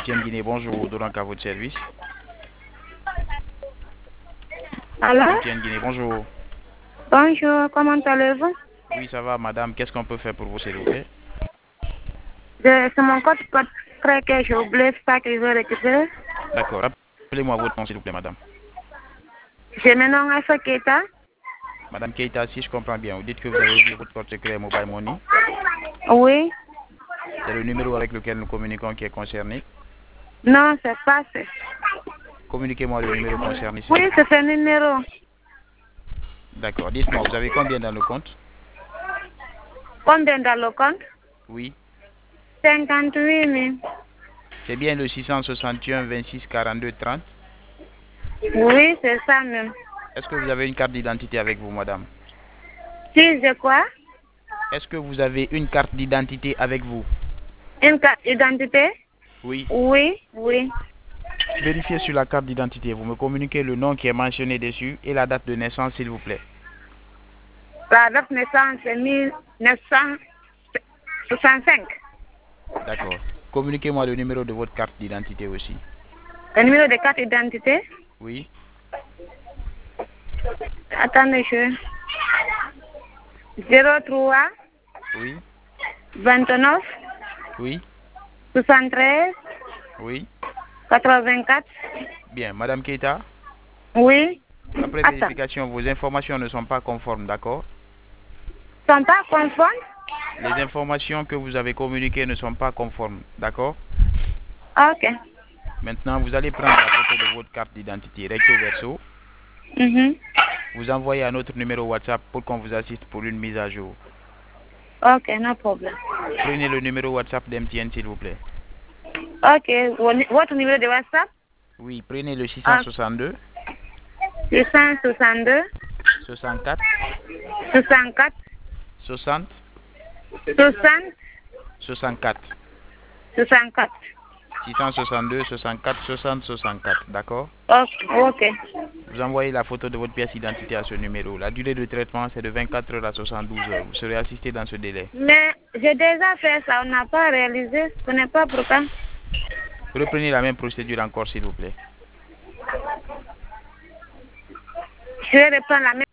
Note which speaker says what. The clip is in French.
Speaker 1: MTN Guinée, bonjour, donc à votre service.
Speaker 2: Alors,
Speaker 1: MTN Guinée, bonjour.
Speaker 2: bonjour, comment allez-vous?
Speaker 1: Oui, ça va, madame. Qu'est-ce qu'on peut faire pour vous, s'il vous plaît?
Speaker 2: C'est mon code portrait que j'ai oublié, c'est ça que je veux récupérer.
Speaker 1: D'accord. Rappelez-moi votre nom, s'il vous plaît, madame.
Speaker 2: J'ai mon nom Alpha Keita.
Speaker 1: Madame Keita, si je comprends bien, vous dites que vous avez oublié votre code secret Mobile Money.
Speaker 2: Oui.
Speaker 1: C'est le numéro avec lequel nous communiquons qui est concerné.
Speaker 2: Non, c'est pas ça.
Speaker 1: Communiquez-moi le numéro concerné, s'il
Speaker 2: Oui,
Speaker 1: vous plaît.
Speaker 2: c'est ce numéro.
Speaker 1: D'accord. Dites-moi, vous avez combien dans le compte?
Speaker 2: Combien dans le compte?
Speaker 1: Oui.
Speaker 2: 58 000.
Speaker 1: C'est bien le 661 26 42 30.
Speaker 2: Oui, c'est ça même.
Speaker 1: Est-ce que vous avez une carte d'identité avec vous, madame?
Speaker 2: Si j'ai quoi?
Speaker 1: Est-ce que vous avez une carte d'identité avec vous?
Speaker 2: Une carte d'identité?
Speaker 1: Oui.
Speaker 2: Oui, oui.
Speaker 1: Vérifiez sur la carte d'identité. Vous me communiquez le nom qui est mentionné dessus et la date de naissance, s'il vous plaît.
Speaker 2: La date de naissance c'est 1965.
Speaker 1: D'accord. Communiquez-moi le numéro de votre carte d'identité aussi.
Speaker 2: Le numéro de carte d'identité?
Speaker 1: Oui.
Speaker 2: Attendez, je... 03
Speaker 1: Oui.
Speaker 2: 29
Speaker 1: Oui.
Speaker 2: 73
Speaker 1: Oui.
Speaker 2: 84.
Speaker 1: Bien. Madame Keita,
Speaker 2: Oui.
Speaker 1: après
Speaker 2: Attends.
Speaker 1: vérification, vos informations ne sont pas conformes, d'accord?
Speaker 2: Sont pas conformes?
Speaker 1: Les informations que vous avez communiquées ne sont pas conformes, d'accord?
Speaker 2: Ok.
Speaker 1: Maintenant, vous allez prendre la photo de votre carte d'identité recto verso. Vous envoyez à notre numéro WhatsApp pour qu'on vous assiste pour une mise à jour.
Speaker 2: Ok, no problem.
Speaker 1: Prenez le numéro WhatsApp d'MTN, s'il vous plaît.
Speaker 2: Ok. Votre numéro de WhatsApp?
Speaker 1: Oui, prenez le 662
Speaker 2: 662
Speaker 1: 64
Speaker 2: 64
Speaker 1: 60
Speaker 2: 60
Speaker 1: 64.
Speaker 2: 64.
Speaker 1: 662 64 60 64, d'accord?
Speaker 2: Ok. Ok.
Speaker 1: Vous envoyez la photo de votre pièce d'identité à ce numéro. La durée de traitement, c'est de 24 heures à 72 heures. Vous serez assisté dans ce délai.
Speaker 2: Mais j'ai déjà fait ça, on n'a pas réalisé. Ce n'est pas pourquoi.
Speaker 1: Reprenez la même procédure encore, s'il vous plaît.
Speaker 2: Je vais reprendre la même.